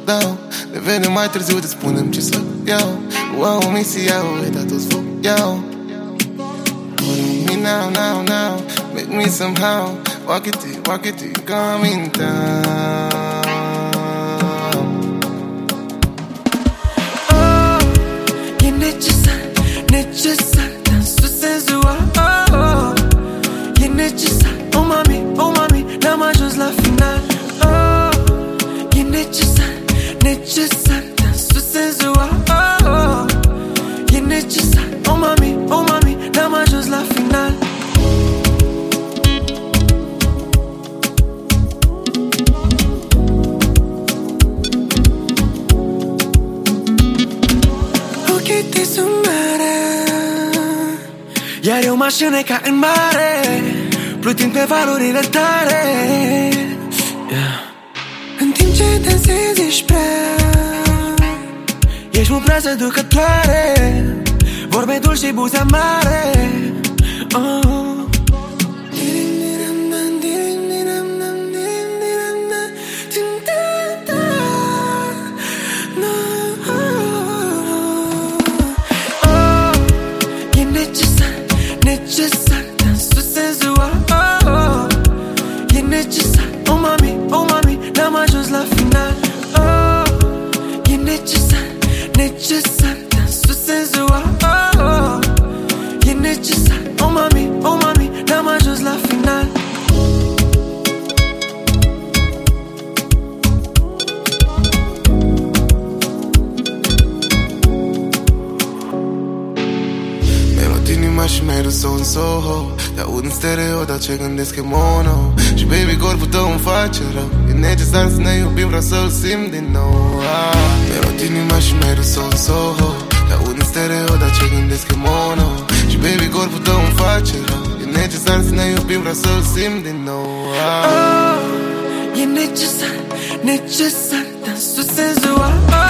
dau. Ne vedem mai târziu, te spunem ce să iau. Wow, misia, uita toți foc iau. Hold me now, now, now. Make me somehow walk it, come in town. Oh, e necesar, necesar dansul senzual. Oh, e necesar, oh mami, n-am ajuns la final. Oh, e necesar, necesar dansul senzual. Oh, e necesar, oh mami, n-am ajuns la final. Ochii tăi sunt mare, iar eu mă așine ca în mare, plutind pe valurile tale, yeah. În timp ce dansezi ești prea, ești mult prea seducătoare, vorbe dulci și buze amare. Oh. Necesar, dansul senzual. Oh, e necesar, oh mami, n-am ajuns la final. Oh, e necesar, necesar dansul senzual. Oh, e necesar, oh mami, n-am ajuns la final. Inima și mi-ai dus-o în Soho. Te aud în stereo, dar ce gândesc e mono. Și baby, corpul tău îmi face rău. E necesar să ne iubim, vreau să-l simt din nou. Mi-ai luat inima și mi-ai dus-o în Soho. Te aud în stereo, dar ce gândesc e mono. Și baby, corpul tău îmi face rău. E necesar să ne iubim, vreau să-l simt din nou. Oh, e necesar, necesar dansul senzual.